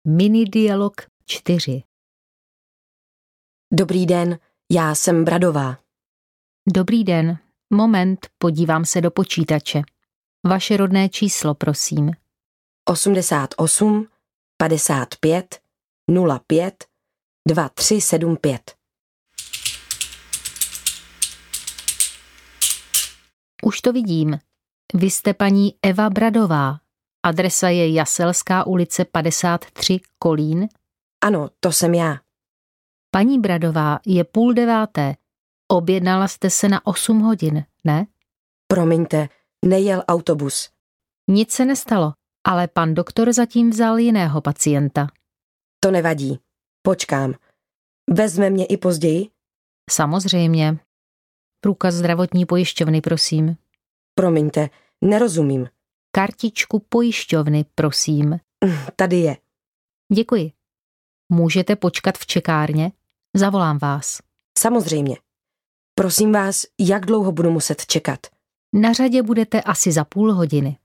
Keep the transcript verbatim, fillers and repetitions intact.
Minidialog čtyři. Dobrý den, já jsem Bradová. Dobrý den. Moment, podívám se do počítače. Vaše rodné číslo, prosím. osmdesát osm, padesát pět, nula pět, dva tři sedm pět. Už to vidím. Vy jste paní Eva Bradová. Adresa je Jaselská ulice padesát tři, Kolín. Ano, to jsem já. Paní Bradová, je půl deváté. Objednala jste se na osm hodin, ne? Promiňte, nejel autobus. Nic se nestalo, ale pan doktor zatím vzal jiného pacienta. To nevadí. Počkám. Vezme mě i později? Samozřejmě. Průkaz zdravotní pojišťovny, prosím. Promiňte, nerozumím. Kartičku pojišťovny, prosím. Tady je. Děkuji. Můžete počkat v čekárně? Zavolám vás. Samozřejmě. Prosím vás, jak dlouho budu muset čekat? Na řadě budete asi za půl hodiny.